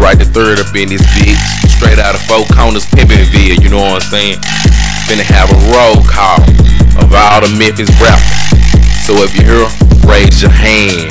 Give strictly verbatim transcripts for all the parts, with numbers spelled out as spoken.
right, the third up in this bitch. Straight out of Four Corners, Pimpin'Ville, you know what I'm saying? Finna have a roll call of all the Memphis rappers. So if you hear, raise your hand.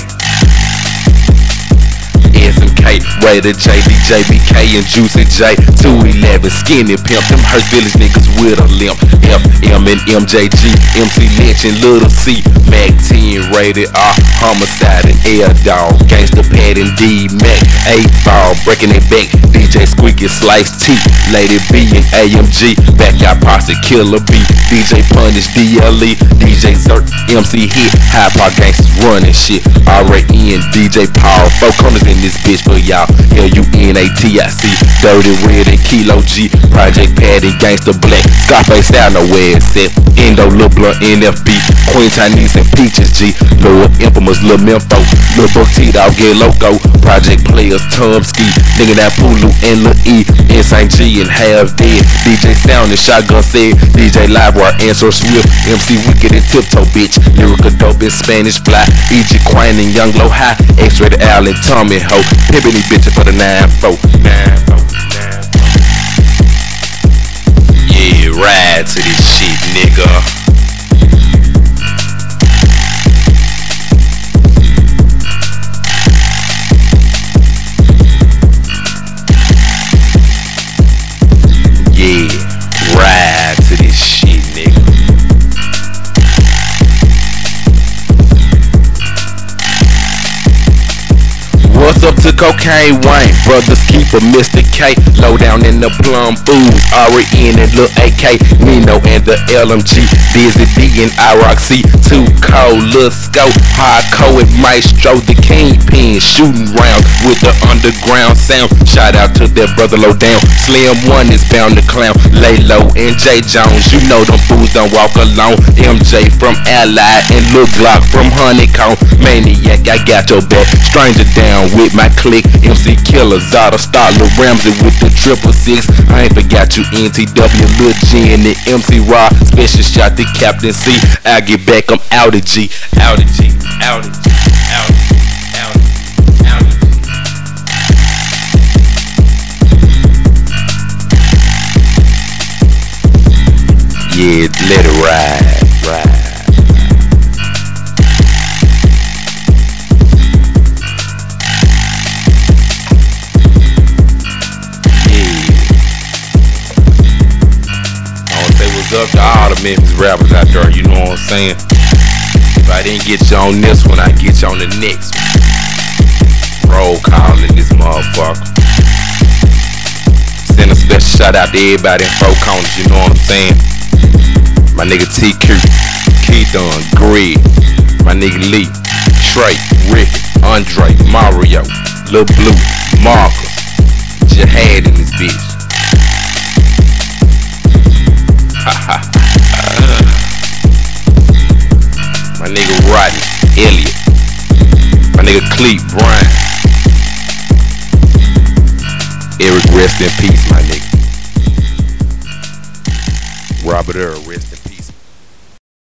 S M K, Raider J, D J B K, and Juicy J. two eleven, Skinny Pimp, them Hurt Village niggas with a limp. F M and M J G, M C Lynch and Little C, Mac ten, Rated R, Homicide and Air Dog, Gangsta Pat and D Mac, eight ball, breaking it back, D J Squeaky, Slice T, Lady B and A M G, Backyard Posse, Killer B, D J Punish, D L E, D J Zert, M C Hit, High Park Gangsters running shit, R A N, D J Paul, Four Corners in this bitch for y'all, L U N A T I C, Dirty Red and Kilo G, Project Patty, Gangsta Black, Scarface out nowhere it's at, Endo, Lil Blunt, N F B, Queen Chinese and Peaches G, Lil Infamous, Lil Memphis, Lil Buck T-Dog, Get Loco, Project Players, Tom Ski, Nigga That Pulu and Lil E, Insane G and Half Dead, D J Sound and Shotgun Said, D J Livewire, Answer Swift, M C Wicked and Tiptoe Bitch, Lyrical Dope and Spanish Fly, E G Quine and Young Low High, X-Rated Al and Tommy Ho, pimpin' these bitches for the nine four. nine four, nine four. Yeah, ride to this shit, nigga. Yeah, ride to this shit, nigga. What's up to Cocaine Wayne? Brothers Keeper, Mister K, low down in the plum foods, R E N and Lil A K, Nino and the L M G, Dizzy D and I R O C, Too Cold, Lil Scope, Hardcore and Maestro, the Kingpin, shooting rounds with the underground sound. Shout out to their brother low down, Slim One is bound to clown, Lay Low and J Jones, you know them fools don't walk alone. M J from Ally and Lil Glock from Honeycomb, Maniac, I got your back, Stranger down with my clique, M C Killer, Zada, Star, Lil Ramsey with the triple six. I ain't forgot you, N T W, Lil G and the M C Raw. Special shot to Captain C. I get back, I'm out of G, out of G, out of G, out of G, out of G, out of G. Yeah, let it ride, ride. Up to all the Memphis rappers out there, you know what I'm saying? If I didn't get you on this one, I get you on the next one. Roll call in this motherfucker. Send a special shout out to everybody in Four Corners, you know what I'm saying? My nigga T Q, Keithon, Greg, my nigga Lee, Trey, Rick, Andre, Mario, Lil Blue, Marcus, Jihad in this bitch. My nigga Rodney, Elliot, my nigga Cleet, Brian, Eric, rest in peace, my nigga. Robert Earl, rest in peace.